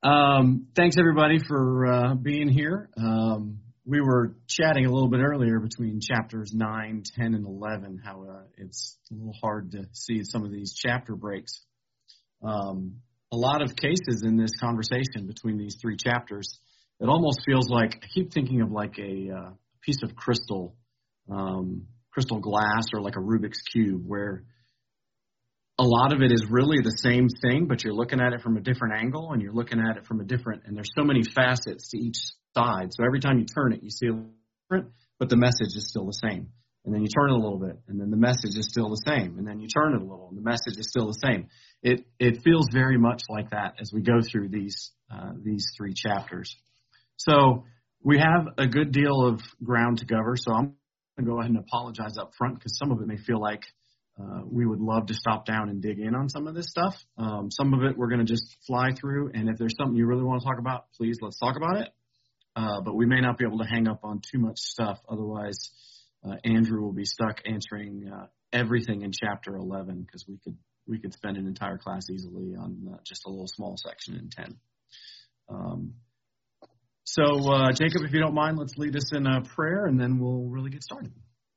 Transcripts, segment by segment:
Thanks everybody for being here. We were chatting a little bit earlier between chapters 9, 10, and 11, how it's a little hard to see some of these chapter breaks. A lot of cases in this conversation between these three chapters, it almost feels like, I keep thinking of like a piece of crystal glass, or like a Rubik's Cube, where a lot of it is really the same thing, but you're looking at it from a different angle, and you're looking at it from a different, and there's so many facets to each side. So every time you turn it, you see it different, but the message is still the same. And then you turn it a little bit, and then the message is still the same. And then you turn it a little, and the message is still the same. It feels very much like that as we go through these three chapters. So we have a good deal of ground to cover. So I'm going to go ahead and apologize up front, because some of it may feel like we would love to stop down and dig in on some of this stuff. Some of it we're going to just fly through, and if there's something you really want to talk about, please let's talk about it. But we may not be able to hang up on too much stuff. Otherwise, Andrew will be stuck answering everything in chapter 11, because we could spend an entire class easily on just a little small section in 10. So, Jacob, if you don't mind, let's lead us in a prayer, and then we'll really get started.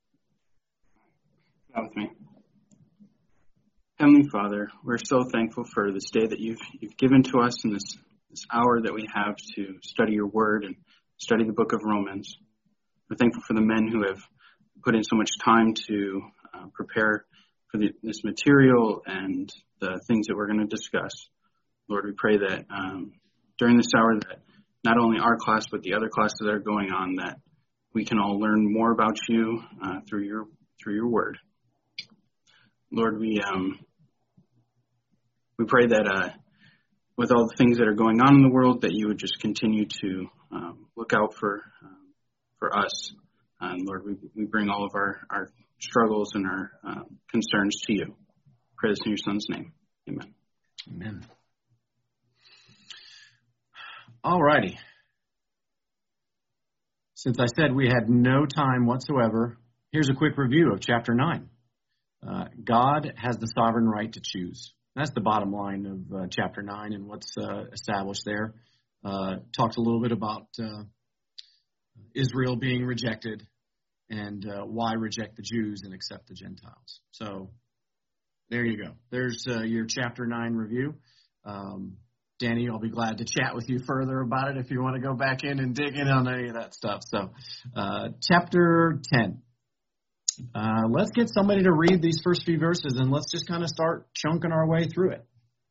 Bow with me. Heavenly Father, we're so thankful for this day that you've given to us, and this hour that we have to study your word and study the book of Romans. We're thankful for the men who have put in so much time to prepare for this material and the things that we're going to discuss. Lord, we pray that during this hour that not only our class, but the other classes that are going on, that we can all learn more about you through your word. Lord, we pray that with all the things that are going on in the world, that you would just continue to look out for us. And Lord, we bring all of our struggles and our concerns to you. Pray this in your Son's name. Amen. Amen. All righty. Since I said we had no time whatsoever, here's a quick review of chapter 9. God has the sovereign right to choose. That's the bottom line of chapter 9 and what's established there. Talks a little bit about Israel being rejected and why reject the Jews and accept the Gentiles. So there you go. There's your chapter 9 review. Danny, I'll be glad to chat with you further about it if you want to go back in and dig in on any of that stuff. So chapter 10. Let's get somebody to read these first few verses, and let's just kind of start chunking our way through it.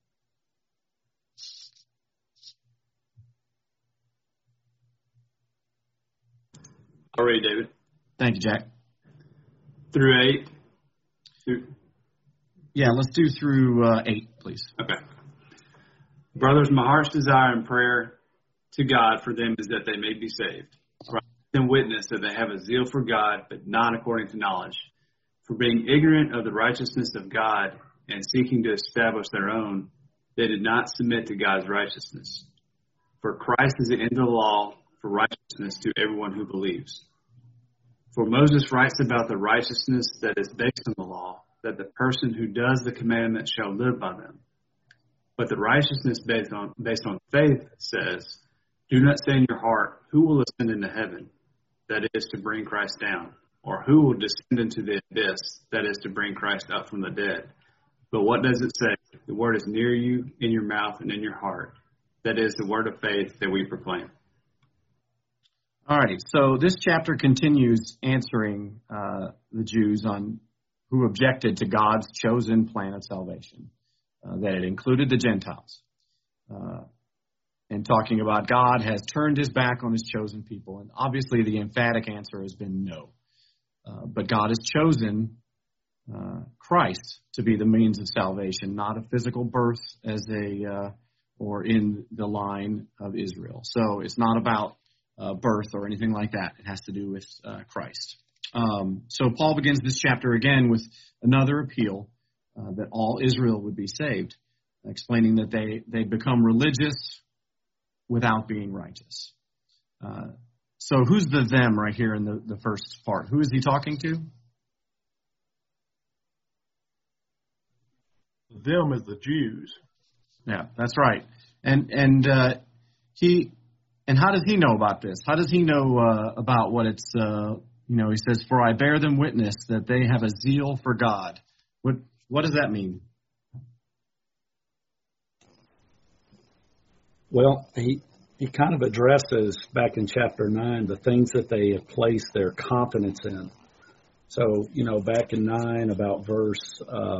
All right, David. Thank you, Jack. Through 8? Yeah, let's do through 8, please. Okay. Brothers, my heart's desire and prayer to God for them is that they may be saved. And witness that they have a zeal for God, but not according to knowledge. For being ignorant of the righteousness of God and seeking to establish their own, they did not submit to God's righteousness. For Christ is the end of the law for righteousness to everyone who believes. For Moses writes about the righteousness that is based on the law, that the person who does the commandments shall live by them. But the righteousness based on faith says, do not say in your heart, who will ascend into heaven? That is to bring Christ down, or who will descend into the abyss, that is to bring Christ up from the dead. But what does it say? The word is near you, in your mouth and in your heart. That is the word of faith that we proclaim. All righty, so this chapter continues answering the Jews on who objected to God's chosen plan of salvation, that it included the Gentiles. And talking about God has turned his back on his chosen people. And obviously the emphatic answer has been no. But God has chosen Christ to be the means of salvation, not a physical birth or in the line of Israel. So it's not about birth or anything like that. It has to do with Christ. So Paul begins this chapter again with another appeal that all Israel would be saved, explaining that they become religious without being righteous. So who's the them right here in the first part? Who is he talking to? Them is the Jews. Yeah, that's right. And how does he know about this? How does he know about what it's? He says, "For I bear them witness that they have a zeal for God." What does that mean? Well, he kind of addresses back in chapter 9 the things that they have placed their confidence in. So, back in 9 about verse,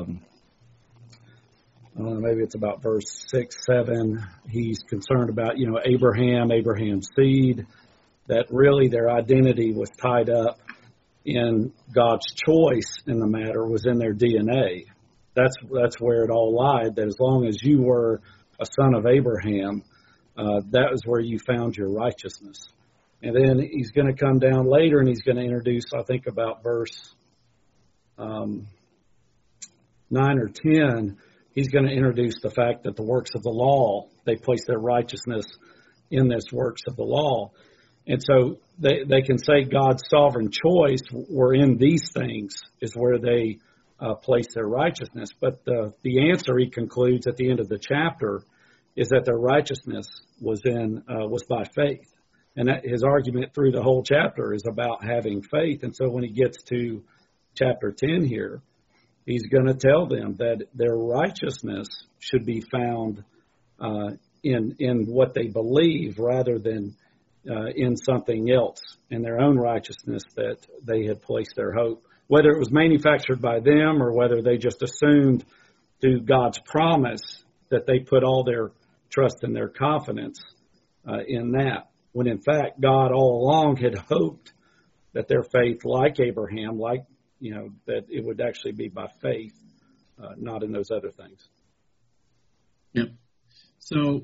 maybe it's about verse 6, 7, he's concerned about, Abraham's seed, that really their identity was tied up in God's choice in the matter, was in their DNA. That's where it all lied, that as long as you were a son of Abraham, that was where you found your righteousness. And then he's going to come down later and he's going to introduce, I think, about verse 9 or 10, he's going to introduce the fact that the works of the law, they place their righteousness in this works of the law. And so they can say God's sovereign choice were in these things is where they place their righteousness. But the answer, he concludes at the end of the chapter, is that their righteousness was by faith. And that his argument through the whole chapter is about having faith. And so when he gets to chapter 10 here, he's going to tell them that their righteousness should be found in what they believe rather than in something else, in their own righteousness that they had placed their hope. Whether it was manufactured by them or whether they just assumed through God's promise that they put all their trust and their confidence in that, when in fact God all along had hoped that their faith, like Abraham, that it would actually be by faith, not in those other things. Yep. So,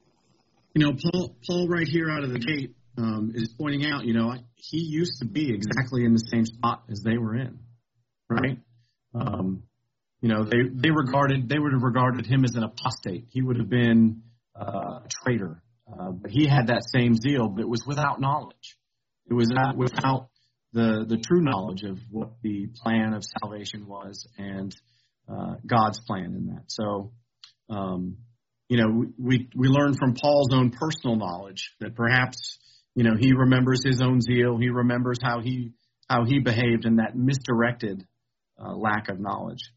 Paul right here out of the gate is pointing out, he used to be exactly in the same spot as they were in, right? They would have regarded him as an apostate. He would have been a traitor. But he had that same zeal, but it was without knowledge. It was not without the true knowledge of what the plan of salvation was and God's plan in that. So, we learn from Paul's own personal knowledge that perhaps, he remembers his own zeal. He remembers how he behaved in that misdirected lack of knowledge.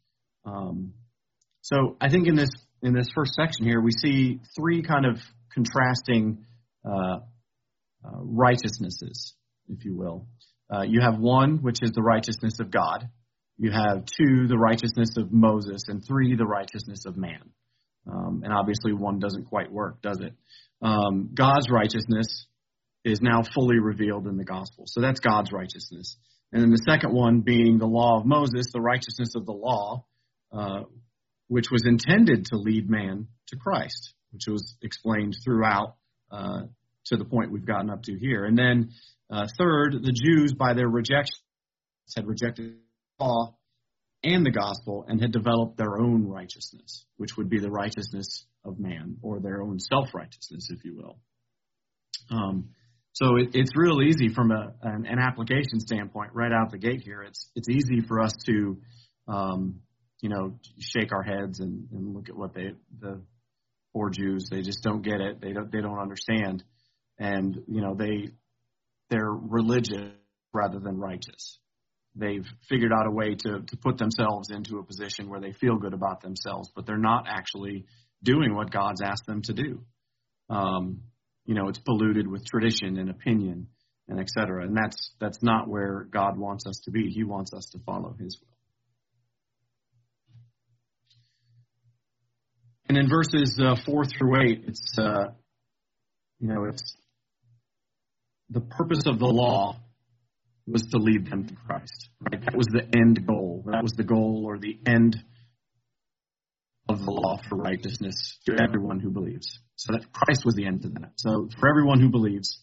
So I think in this first section here, we see three kind of contrasting righteousnesses, if you will. You have one, which is the righteousness of God. You have two, the righteousness of Moses, and three, the righteousness of man. And obviously one doesn't quite work, does it? God's righteousness is now fully revealed in the gospel. So that's God's righteousness. And then the second one being the law of Moses, the righteousness of the law, which was intended to lead man to Christ, which was explained throughout to the point we've gotten up to here. And then third, the Jews, by their rejection, had rejected the law and the gospel and had developed their own righteousness, which would be the righteousness of man, or their own self-righteousness, if you will. So it's real easy from an application standpoint right out the gate here. It's easy for us to, shake our heads and look at what the poor Jews, they just don't get it. They don't understand. And, they're religious rather than righteous. They've figured out a way to put themselves into a position where they feel good about themselves, but they're not actually doing what God's asked them to do. It's polluted with tradition and opinion and et cetera. And that's not where God wants us to be. He wants us to follow his will. And in verses 4 through 8, it's the purpose of the law was to lead them to Christ. Right? That was the end goal. That was the goal or the end of the law for righteousness to everyone who believes. So that Christ was the end to that. So for everyone who believes,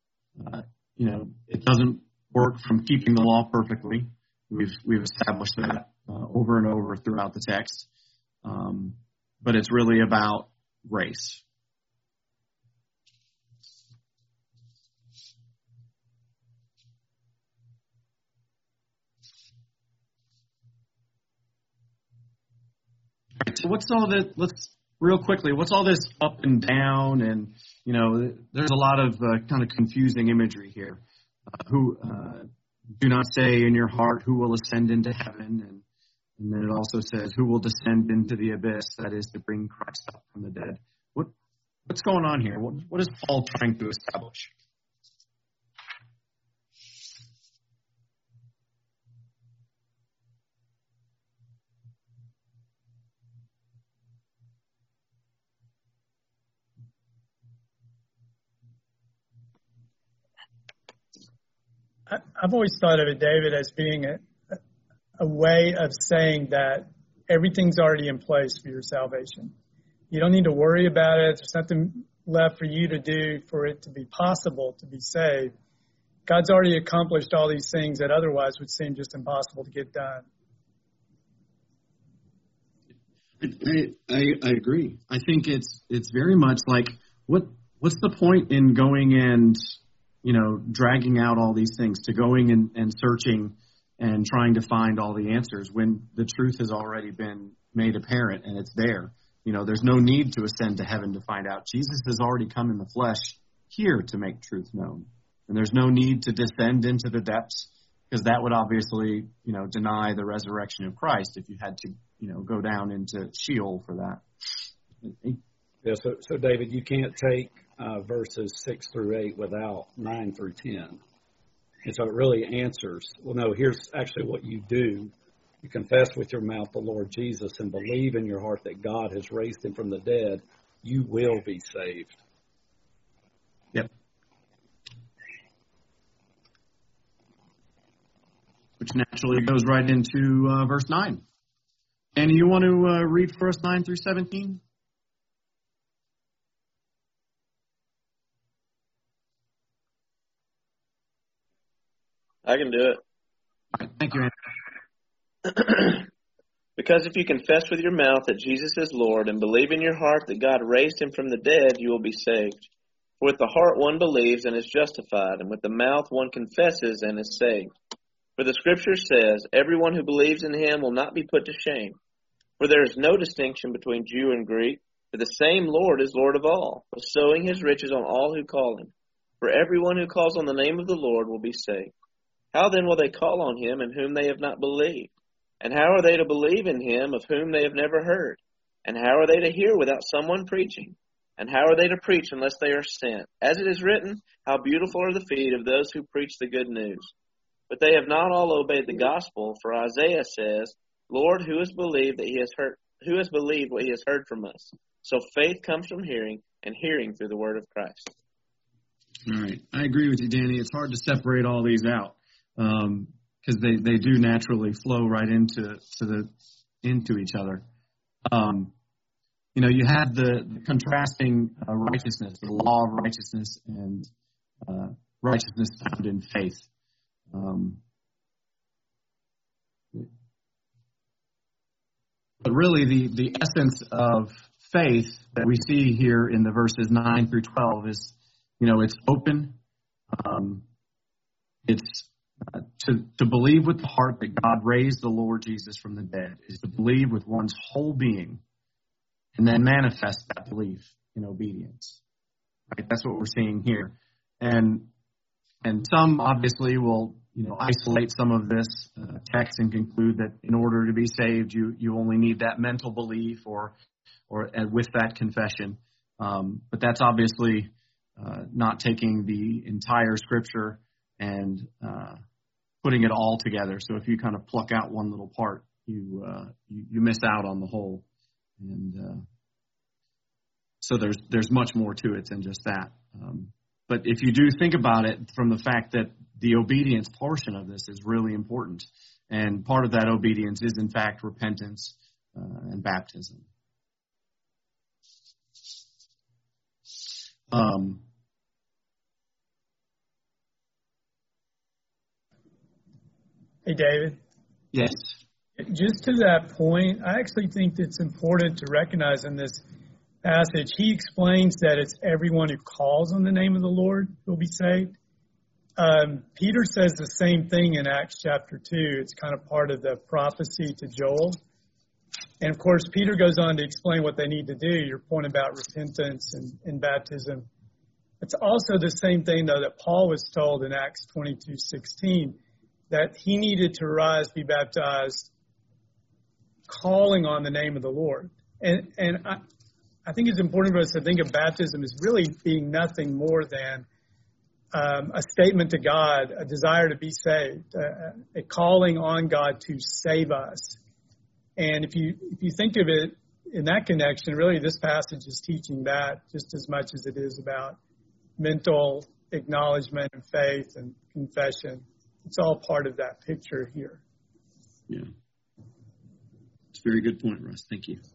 it doesn't work from keeping the law perfectly. We've established that over and over throughout the text. But it's really about grace. So what's all that? Let's real quickly, what's all this up and down? And, there's a lot of kind of confusing imagery here. Do not say in your heart who will ascend into heaven. And then it also says who will descend into the abyss, that is to bring Christ up from the dead. What's going on here? What is Paul trying to establish? I've always thought of it, David, as being a way of saying that everything's already in place for your salvation. You don't need to worry about it. There's nothing left for you to do for it to be possible to be saved. God's already accomplished all these things that otherwise would seem just impossible to get done. I agree. I think it's very much like what's the point in going and dragging out all these things, to going and searching and trying to find all the answers when the truth has already been made apparent and it's there. There's no need to ascend to heaven to find out. Jesus has already come in the flesh here to make truth known. And there's no need to descend into the depths, because that would obviously, deny the resurrection of Christ if you had to, go down into Sheol for that. Yeah, so David, you can't take verses 6 through 8 without 9 through 10. And so it really answers, well, no, here's actually what you do. You confess with your mouth the Lord Jesus and believe in your heart that God has raised him from the dead. You will be saved. Yep. Which naturally goes right into verse 9. And you want to read for us 9 through 17? I can do it. All right, thank you, Andrew. Because if you confess with your mouth that Jesus is Lord and believe in your heart that God raised him from the dead, you will be saved. For with the heart one believes and is justified, and with the mouth one confesses and is saved. For the Scripture says, everyone who believes in him will not be put to shame. For there is no distinction between Jew and Greek, for the same Lord is Lord of all, bestowing his riches on all who call him. For everyone who calls on the name of the Lord will be saved. How then will they call on him in whom they have not believed? And how are they to believe in him of whom they have never heard? And how are they to hear without someone preaching? And how are they to preach unless they are sent? As it is written, how beautiful are the feet of those who preach the good news. But they have not all obeyed the gospel, for Isaiah says, Lord, who has believed what he has heard from us? So faith comes from hearing, and hearing through the word of Christ. All right. I agree with you, Danny. It's hard to separate all these out. Because they do naturally flow right into each other. You have the contrasting righteousness, the law of righteousness, and righteousness found in faith. But really, the essence of faith that we see here in the verses 9 through 12 is, it's open. It's to believe with the heart that God raised the Lord Jesus from the dead, is to believe with one's whole being and then manifest that belief in obedience. Right? That's what we're seeing here. And some obviously will, isolate some of this text and conclude that in order to be saved, you only need that mental belief or with that confession. But that's obviously not taking the entire Scripture and putting it all together. So if you kind of pluck out one little part, you miss out on the whole. And so there's much more to it than just that. But if you do think about it from the fact that the obedience portion of this is really important, and part of that obedience is in fact repentance and baptism. Hey, David. Yes. Just to that point, I actually think it's important to recognize in this passage, he explains that it's everyone who calls on the name of the Lord will be saved. Peter says the same thing in Acts chapter 2. It's kind of part of the prophecy to Joel. And of course, Peter goes on to explain what they need to do. Your point about repentance and baptism. It's also the same thing, though, that Paul was told in Acts 22:16, that he needed to rise, be baptized, calling on the name of the Lord. And I think it's important for us to think of baptism as really being nothing more than a statement to God, a desire to be saved, a calling on God to save us. And if you think of it in that connection, really this passage is teaching that just as much as it is about mental acknowledgement and faith and confession. It's all part of that picture here. Yeah. It's a very good point, Russ. Thank you.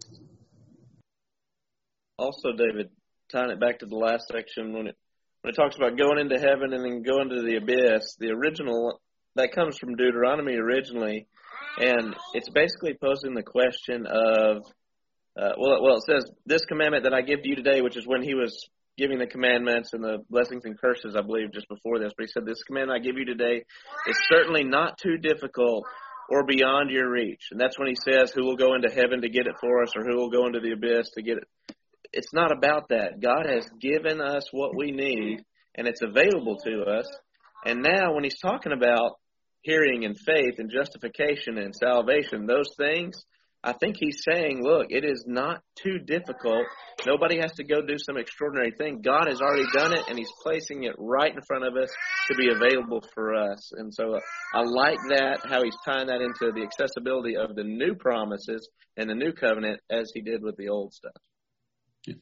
Also, David, tying it back to the last section, when it talks about going into heaven and then going to the abyss, the original, that comes from Deuteronomy originally, and it's basically posing the question of, it says, this commandment that I give to you today, which is when he was giving the commandments and the blessings and curses, I believe, just before this. But he said, this commandment I give you today is certainly not too difficult or beyond your reach. And that's when he says, who will go into heaven to get it for us, or who will go into the abyss to get it. It's not about that. God has given us what we need, and it's available to us. And now when he's talking about hearing and faith and justification and salvation, those things, I think he's saying, look, it is not too difficult. Nobody has to go do some extraordinary thing. God has already done it, and he's placing it right in front of us to be available for us. And so I like that, how he's tying that into the accessibility of the new promises and the new covenant as he did with the old stuff. Yeah.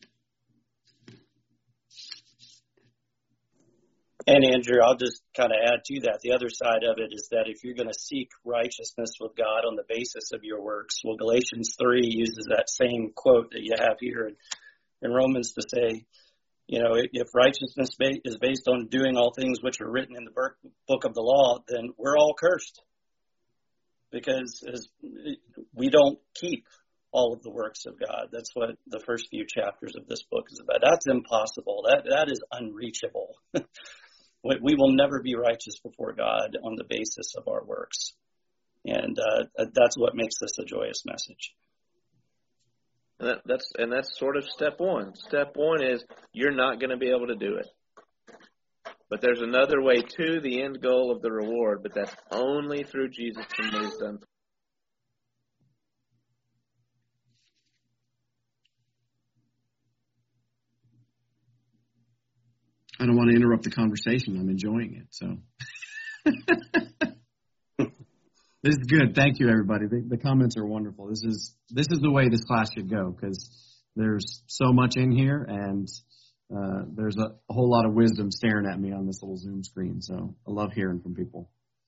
And Andrew, I'll just kind of add to that. The other side of it is that if you're going to seek righteousness with God on the basis of your works, well, Galatians 3 uses that same quote that you have here in Romans to say, you know, if righteousness is based on doing all things which are written in the book of the law, then we're all cursed, because we don't keep all of the works of God. That's what the first few chapters of this book is about. That's impossible. That is unreachable. We will never be righteous before God on the basis of our works. And that's what makes this a joyous message. And that's sort of step one. Step one is you're not going to be able to do it. But there's another way to the end goal of the reward, but that's only through Jesus and what he's done. I don't want to interrupt the conversation. I'm enjoying it. So this is good. Thank you, everybody. The comments are wonderful. This is the way this class should go, because there's so much in here, and there's a whole lot of wisdom staring at me on this little Zoom screen. So I love hearing from people.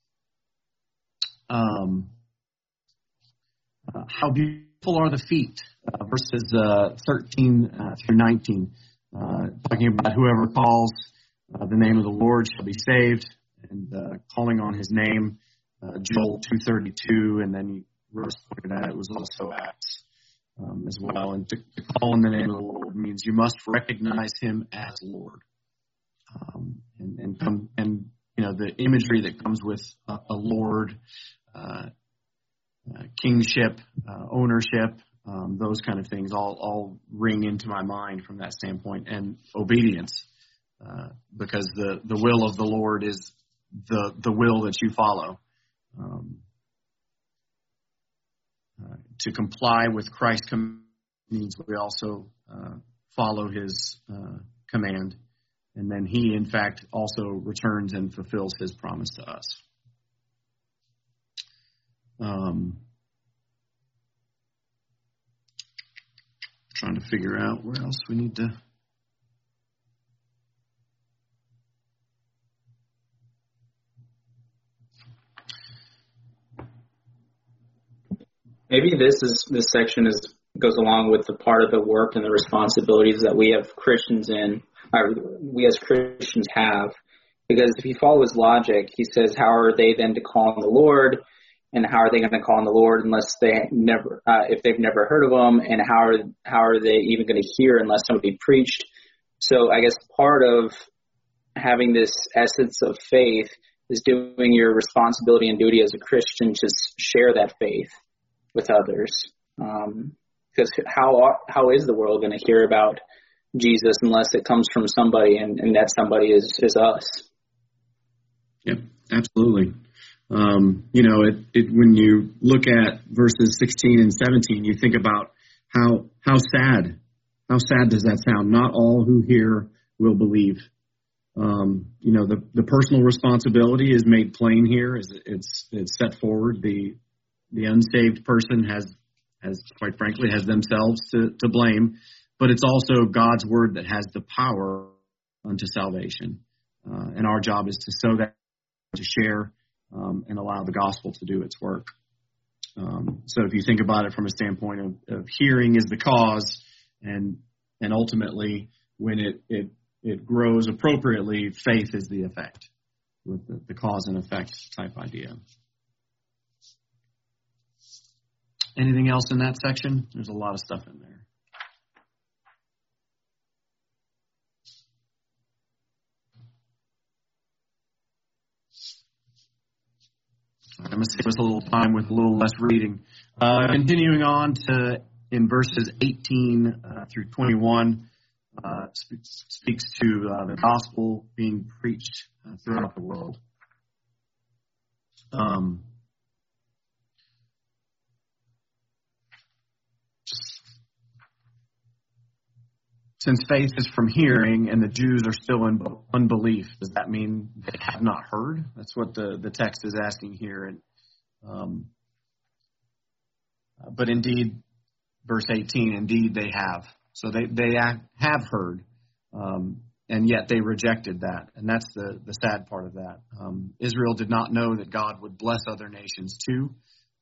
How beautiful are the feet? Verses 13 through 19. Talking about whoever calls the name of the Lord shall be saved, and calling on his name, Joel 2:32, and then Russ pointed out it was also Acts as well. And to call on the name of the Lord means you must recognize him as Lord, and you know, the imagery that comes with a Lord, kingship, ownership. Those kind of things all ring into my mind from that standpoint, and obedience, because the will of the Lord is the will that you follow. To comply with Christ's command means we also follow his command, and then he, in fact, also returns and fulfills his promise to us. Trying to figure out where else we need to. Maybe this section goes along with the part of the work and the responsibilities that we have Christians we as Christians have. Because if you follow his logic, he says, how are they then to call on the Lord? And how are they going to call on the Lord unless if they've never heard of him? And how are they even going to hear unless somebody preached? So I guess part of having this essence of faith is doing your responsibility and duty as a Christian to share that faith with others. Because how is the world going to hear about Jesus unless it comes from somebody, and that somebody is us? Yep, absolutely. When you look at verses 16 and 17, you think about how sad does that sound? Not all who hear will believe. The personal responsibility is made plain here. It's set forward. The unsaved person has quite frankly has themselves to blame, but it's also God's word that has the power unto salvation. And our job is to sow that, to share, and allow the gospel to do its work. So if you think about it from a standpoint of hearing is the cause, and ultimately when it grows appropriately, faith is the effect, with the cause and effect type idea. Anything else in that section? There's a lot of stuff in there. I'm going to save us a little time with a little less reading. Continuing on in verses 18 through 21, speaks to the gospel being preached throughout the world. Since faith is from hearing and the Jews are still in unbelief, does that mean they have not heard? That's what the text is asking here. But indeed, verse 18, indeed they have. So they have heard, and yet they rejected that. And that's the sad part of that. Israel did not know that God would bless other nations too.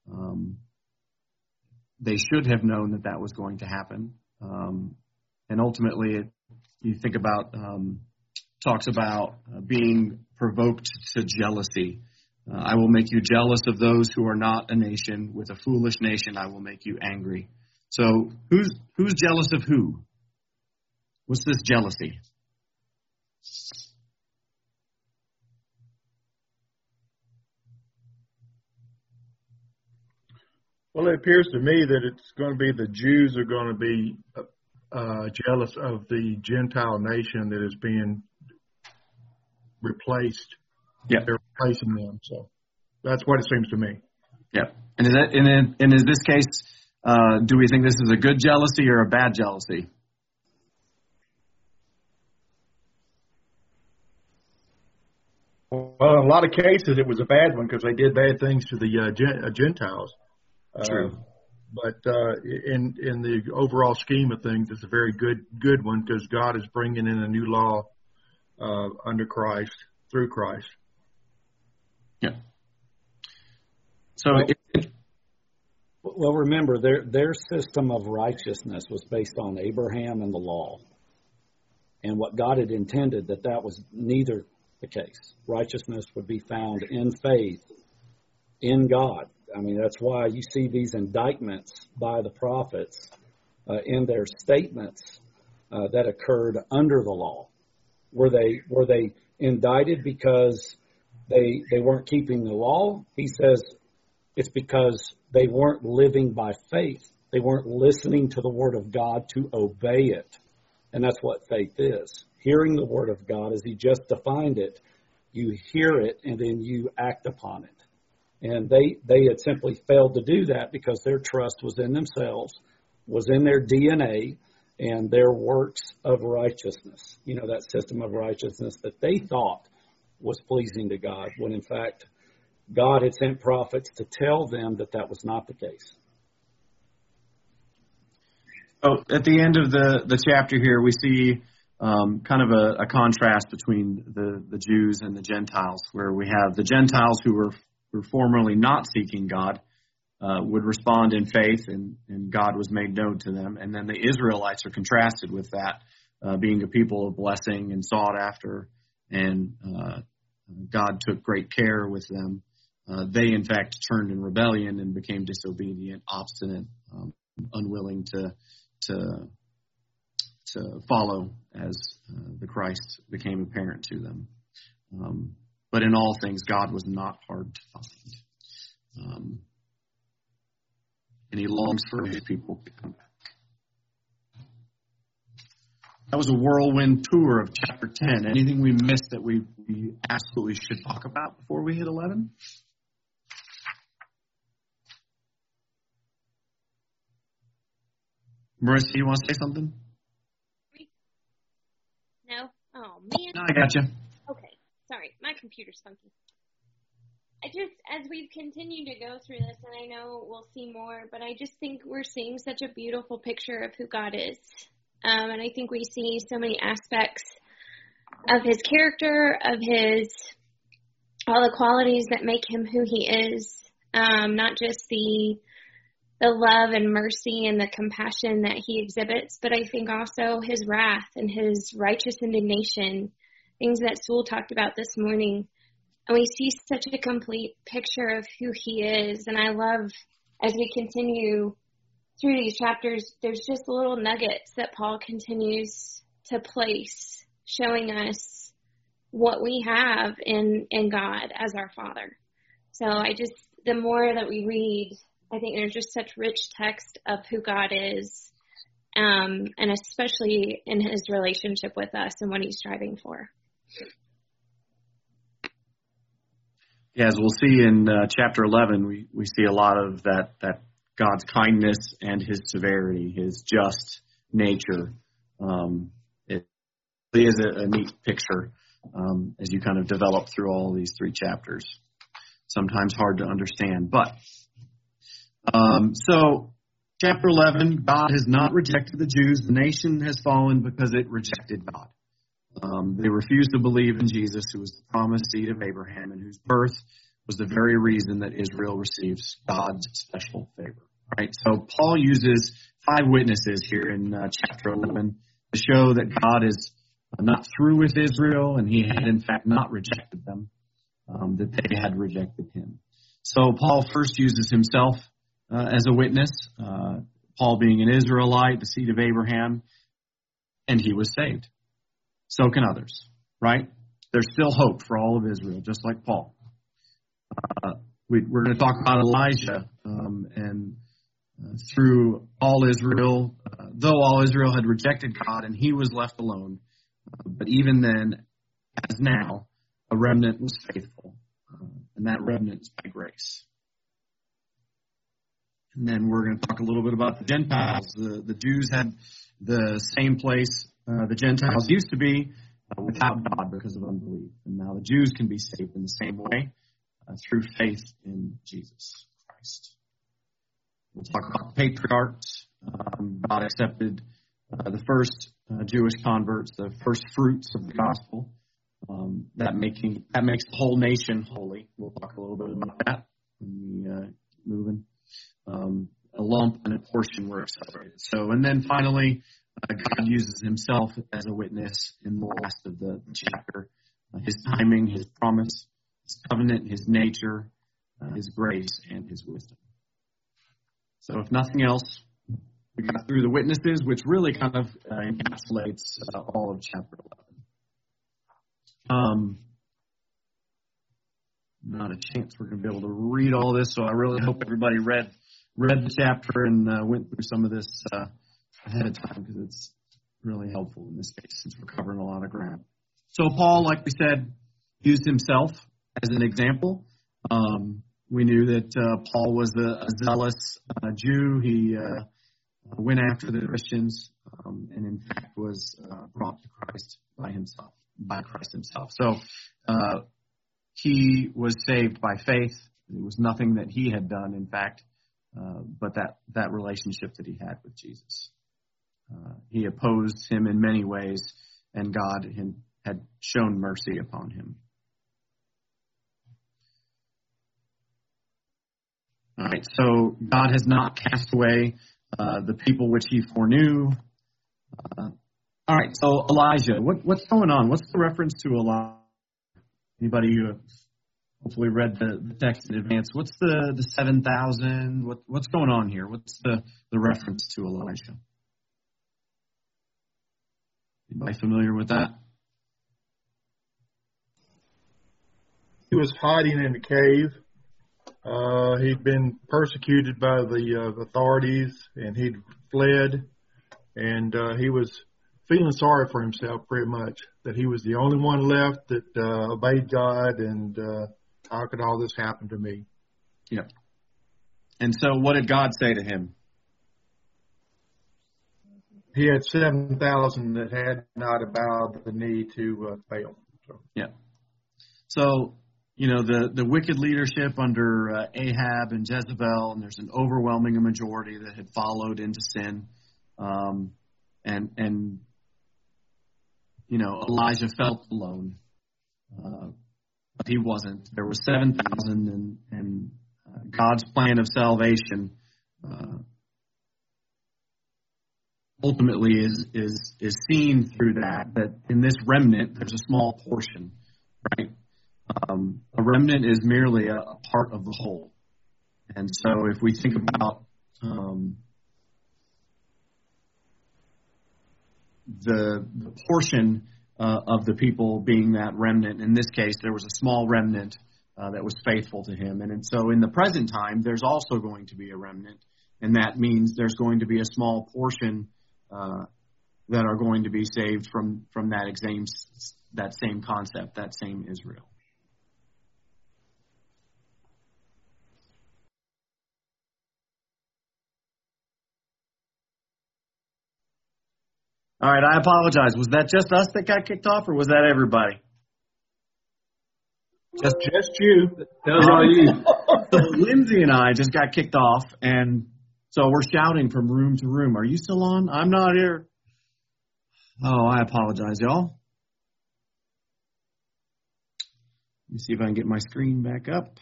They should have known that was going to happen. And ultimately, you think about, talks about being provoked to jealousy. I will make you jealous of those who are not a nation. With a foolish nation, I will make you angry. So who's jealous of who? What's this jealousy? Well, it appears to me that it's going to be the Jews are going to be jealous of the Gentile nation that is being replaced. Yeah, they're replacing them. So that's what it seems to me. Yeah, and is this case, do we think this is a good jealousy or a bad jealousy? Well, in a lot of cases, it was a bad one because they did bad things to the Gentiles. True. But in the overall scheme of things, it's a very good one because God is bringing in a new law under Christ, through Christ. Yeah. So, well, remember, their system of righteousness was based on Abraham and the law. And what God had intended, that was neither the case. Righteousness would be found in faith in God. I mean, that's why you see these indictments by the prophets in their statements that occurred under the law. Were they indicted because they weren't keeping the law? He says it's because they weren't living by faith. They weren't listening to the word of God to obey it. And that's what faith is. Hearing the word of God, as he just defined it, you hear it and then you act upon it. And they had simply failed to do that because their trust was in themselves, was in their DNA, and their works of righteousness. You know, that system of righteousness that they thought was pleasing to God, when in fact God had sent prophets to tell them that was not the case. Oh, at the end of the chapter here, we see kind of a contrast between the Jews and the Gentiles, where we have the Gentiles who were formerly not seeking God would respond in faith, and God was made known to them. And then the Israelites are contrasted with that, being a people of blessing and sought after, and God took great care with them. They, in fact, turned in rebellion and became disobedient, obstinate, unwilling to follow as the Christ became apparent to them. But in all things, God was not hard to find. and he longs for his people to come back. That was a whirlwind tour of chapter 10. Anything we missed that we absolutely should talk about before we hit 11? Marissa, you want to say something? No? Oh, man. No, I got you. Okay. Sorry. My computer's funky. As we've continued to go through this, and I know we'll see more, but I just think we're seeing such a beautiful picture of who God is. And I think we see so many aspects of his character, of all the qualities that make him who he is, not just the love and mercy and the compassion that he exhibits, but I think also his wrath and his righteous indignation, things that Sewell talked about this morning. And we see such a complete picture of who he is. And I love, as we continue through these chapters, there's just little nuggets that Paul continues to place, showing us what we have in God as our Father. So the more that we read, I think there's just such rich text of who God is, and especially in his relationship with us and what he's striving for. Yeah, as we'll see in chapter 11, we see a lot of that God's kindness and his severity, his just nature. It really is a neat picture as you kind of develop through all these 3 chapters. Sometimes hard to understand, but so chapter 11, God has not rejected the Jews. The nation has fallen because it rejected God. They refused to believe in Jesus, who was the promised seed of Abraham and whose birth was the very reason that Israel receives God's special favor. Right? So Paul uses 5 witnesses here in chapter 11 to show that God is not through with Israel, and he had in fact not rejected them, that they had rejected him. So Paul first uses himself as a witness, Paul being an Israelite, the seed of Abraham, and he was saved. So can others, right? There's still hope for all of Israel, just like Paul. We're going to talk about Elijah, and through all Israel, though all Israel had rejected God and he was left alone, but even then, as now, a remnant was faithful, and that remnant is by grace. And then we're going to talk a little bit about the Gentiles. The Jews had the same place the Gentiles used to be without God because of unbelief. And now the Jews can be saved in the same way through faith in Jesus Christ. We'll talk about the patriarchs. God accepted the first Jewish converts, the first fruits of the gospel. That makes the whole nation holy. We'll talk a little bit about that when we keep moving. A lump and a portion were accelerated. So, and then finally, God uses himself as a witness in the last of the chapter. His timing, his promise, his covenant, his nature, his grace, and his wisdom. So if nothing else, we got through the witnesses, which really kind of encapsulates all of chapter 11. Not a chance we're going to be able to read all this, so I really hope everybody read the chapter and went through some of this ahead of time, because it's really helpful in this case since we're covering a lot of ground. So Paul, like we said, used himself as an example. We knew that Paul was a zealous Jew. He went after the Christians and in fact was brought to Christ by Christ himself. So he was saved by faith. It was nothing that he had done, in fact, but that relationship that he had with Jesus. He opposed him in many ways, and God had shown mercy upon him. All right, so God has not cast away the people which he foreknew. All right, so Elijah, what's going on? What's the reference to Elijah? Anybody who hopefully read the text in advance, what's the 7,000? What's going on here? What's the reference to Elijah? Anybody familiar with that? He was hiding in a cave, He'd been persecuted by the authorities, and he'd fled, and he was feeling sorry for himself pretty much, that he was the only one left that obeyed God, and how could all this happen to me? Yeah. And so what did God say to him? He had 7,000 that had not bowed the knee to Baal. So. Yeah. So, the wicked leadership under Ahab and Jezebel, and there's an overwhelming majority that had followed into sin. And Elijah felt alone. But he wasn't. There was 7,000, and God's plan of salvation ultimately is seen through that in this remnant there's a small portion, right? A remnant is merely a part of the whole. And so if we think about the portion of the people being that remnant, in this case there was a small remnant that was faithful to him. And so in the present time there's also going to be a remnant, and that means there's going to be a small portion that are going to be saved from that same concept, that same Israel. All right, I apologize. Was that just us that got kicked off, or was that everybody? Just you. That was all you. So Lindsay and I just got kicked off, and so we're shouting from room to room. Are you still on? I'm not here. Oh, I apologize, y'all. Let me see if I can get my screen back up.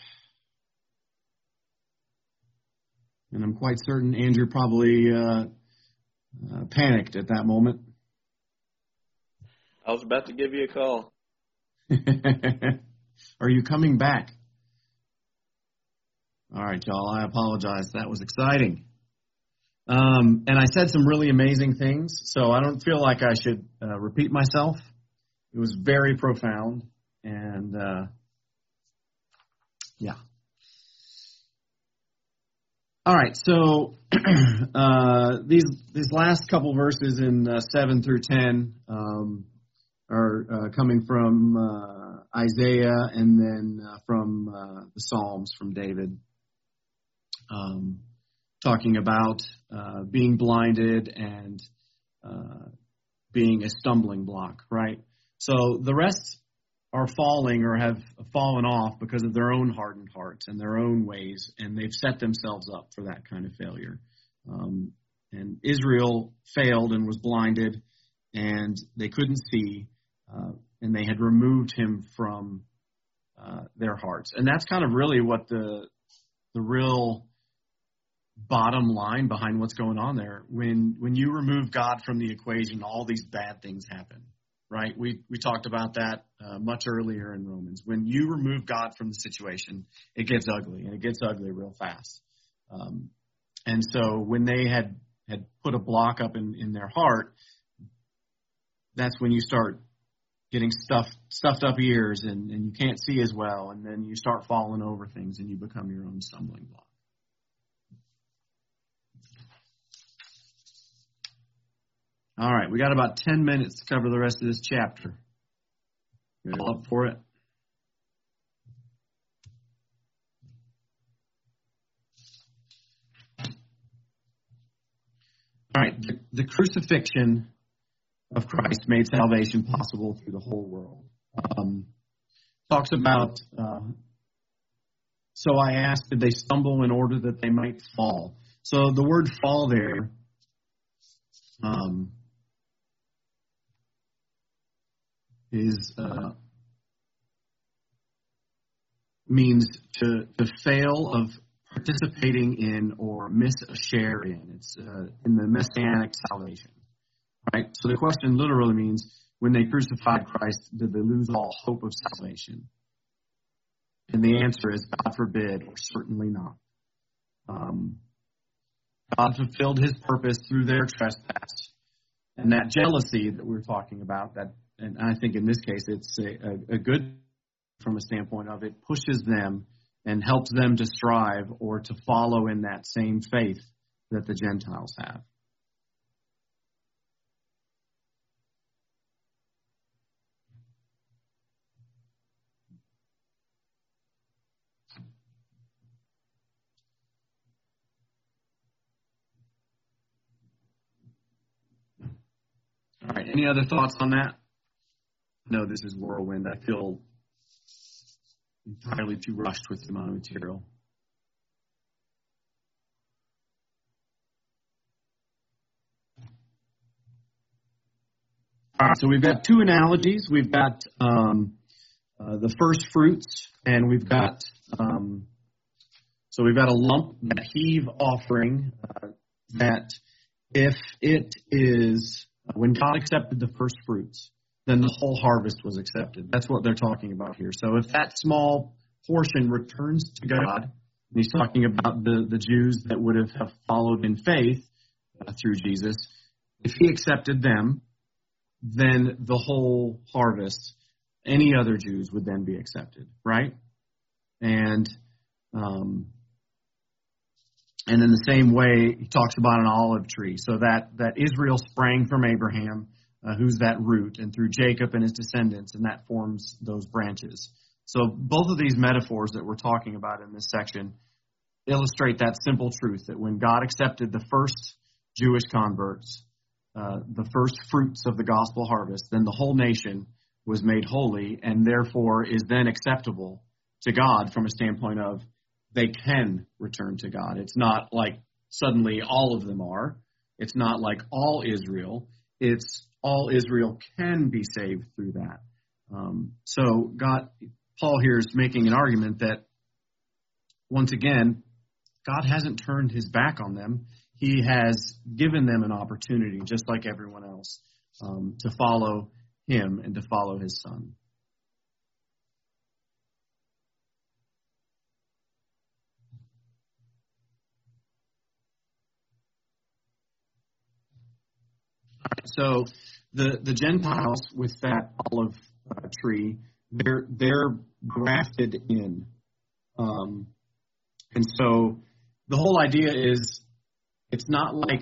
And I'm quite certain Andrew probably panicked at that moment. I was about to give you a call. Are you coming back? All right, y'all, I apologize. That was exciting. And I said some really amazing things, so I don't feel like I should repeat myself. It was very profound, and yeah. All right, so these last couple verses in 7 through 10 are coming from Isaiah and then from the Psalms from David, talking about being blinded and being a stumbling block, right? So the rest are falling or have fallen off because of their own hardened hearts and their own ways, and they've set themselves up for that kind of failure. And Israel failed and was blinded, and they couldn't see, and they had removed him from their hearts. And that's kind of really what the real bottom line behind what's going on there. When you remove God from the equation, all these bad things happen, right? We talked about that much earlier in Romans. When you remove God from the situation, it gets ugly, and it gets ugly real fast. And so when they had put a block up in their heart, that's when you start getting stuffed up ears, and you can't see as well, and then you start falling over things, and you become your own stumbling block. All right, we got about 10 minutes to cover the rest of this chapter. You all up for it? All right, the crucifixion of Christ made salvation possible through the whole world. Talks about, so I asked, did they stumble in order that they might fall? So the word fall there means to fail of participating in or miss a share in. It's in the messianic salvation, right? So the question literally means, when they crucified Christ, did they lose all hope of salvation? And the answer is, God forbid, or certainly not. God fulfilled his purpose through their trespass. And that jealousy that we're talking about, and I think in this case it's a good from a standpoint of it pushes them and helps them to strive or to follow in that same faith that the Gentiles have. All right, any other thoughts on that? No, this is whirlwind. I feel entirely too rushed with the amount of material. All right, so we've got two analogies. We've got the first fruits, and we've got we've got a lump, that heave offering, that if it is, when God accepted the first fruits, then the whole harvest was accepted. That's what they're talking about here. So if that small portion returns to God, and he's talking about the Jews that would have followed in faith through Jesus, if he accepted them, then the whole harvest, any other Jews would then be accepted, right? And in the same way, he talks about an olive tree. So that Israel sprang from Abraham, who's that root, and through Jacob and his descendants, and that forms those branches. So both of these metaphors that we're talking about in this section illustrate that simple truth, that when God accepted the first Jewish converts, the first fruits of the gospel harvest, then the whole nation was made holy and therefore is then acceptable to God from a standpoint of they can return to God. It's not like suddenly all of them are. It's not like all Israel. It's all Israel can be saved through that. So Paul here is making an argument that, once again, God hasn't turned his back on them. He has given them an opportunity, just like everyone else, to follow him and to follow his son. So the Gentiles with that olive tree, they're grafted in, and so the whole idea is it's not like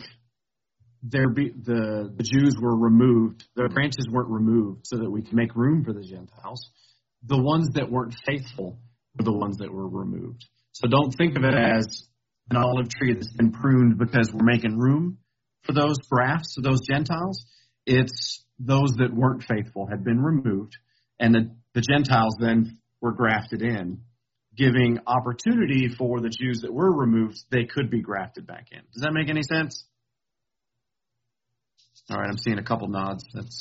the Jews were removed, their branches weren't removed so that we can make room for the Gentiles. The ones that weren't faithful were the ones that were removed. So don't think of it as an olive tree that's been pruned because we're making room for those grafts, so those Gentiles. It's those that weren't faithful had been removed, and the Gentiles then were grafted in, giving opportunity for the Jews that were removed, they could be grafted back in. Does that make any sense? All right, I'm seeing a couple nods.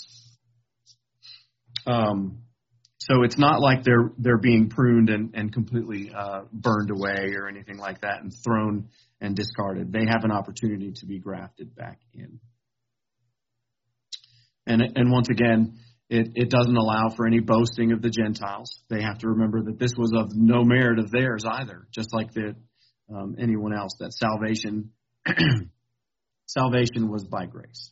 So it's not like they're being pruned and completely burned away or anything like that and thrown and discarded. They have an opportunity to be grafted back in. And once again, it doesn't allow for any boasting of the Gentiles. They have to remember that this was of no merit of theirs either, just like anyone else, that salvation was by grace.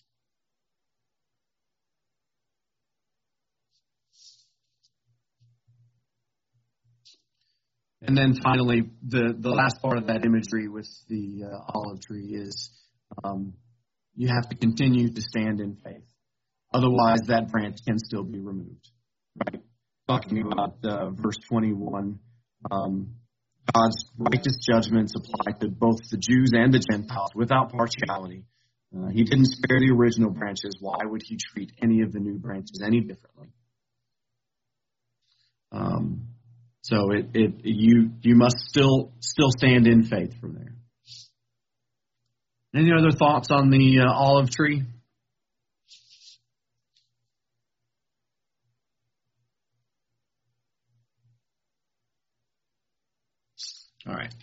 And then finally, the last part of that imagery with the olive tree is you have to continue to stand in faith. Otherwise, that branch can still be removed. Right? Talking about verse 21, God's righteous judgments apply to both the Jews and the Gentiles without partiality. He didn't spare the original branches. Why would he treat any of the new branches any differently? So you must still stand in faith from there. Any other thoughts on the olive tree? All right.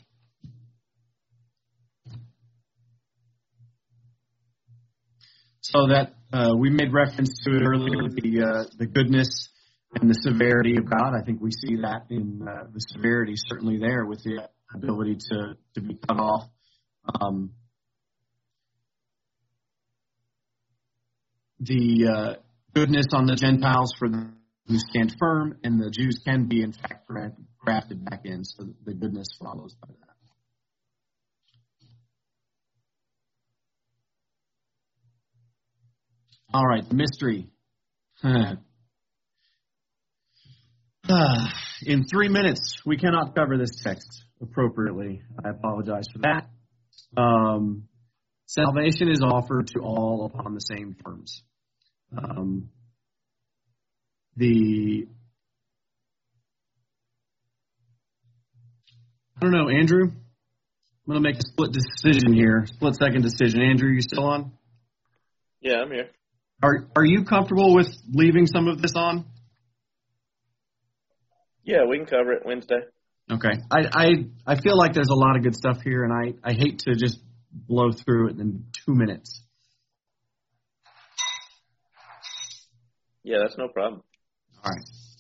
So that we made reference to it earlier, the goodness and the severity of God. I think we see that in the severity certainly there with the ability to be cut off. The goodness on the Gentiles for them who stand firm, and the Jews can be in fact grafted back in, so the goodness follows by that. All right, the mystery. In 3 minutes, we cannot cover this text appropriately. I apologize for that. Salvation is offered to all upon the same terms. I don't know, Andrew. I'm going to make a split second decision. Andrew, you still on? Yeah, I'm here. Are you comfortable with leaving some of this on? Yeah, we can cover it Wednesday. Okay. I feel like there's a lot of good stuff here, and I hate to just blow through it in 2 minutes. Yeah, that's no problem. All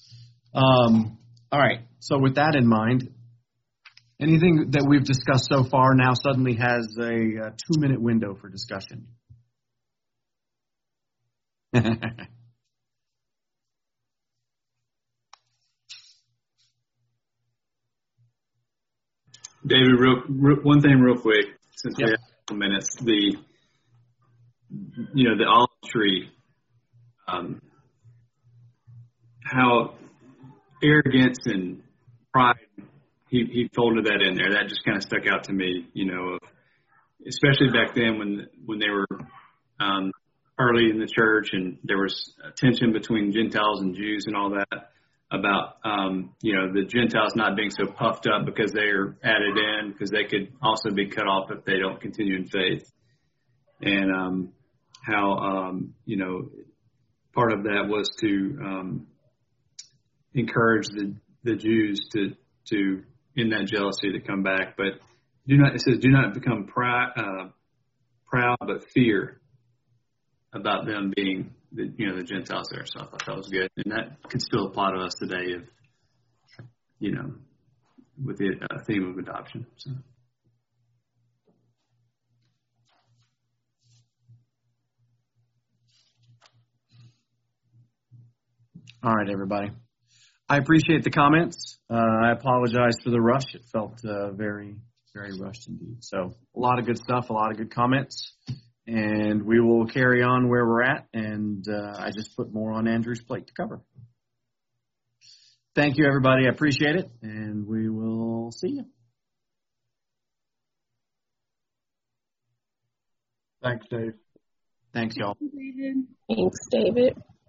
right. So with that in mind, anything that we've discussed so far now suddenly has a 2-minute window for discussion. David, one thing real quick, since Yep. we have a couple minutes, the olive tree, how arrogance and pride, he folded that in there. That just kind of stuck out to me, especially back then when they were early in the church and there was a tension between Gentiles and Jews and all that, about, the Gentiles not being so puffed up because they are added in, because they could also be cut off if they don't continue in faith. And how, part of that was to encourage the Jews to in that jealousy to come back. But it says, do not become proud, but fear about them being the Gentiles there. So I thought that was good. And that could still apply to us today with the theme of adoption. So. All right, everybody. I appreciate the comments. I apologize for the rush. It felt very, very rushed indeed. So a lot of good stuff, a lot of good comments. And we will carry on where we're at, and I just put more on Andrew's plate to cover. Thank you, everybody. I appreciate it, and we will see you. Thanks, Dave. Thanks, y'all. Thanks, David.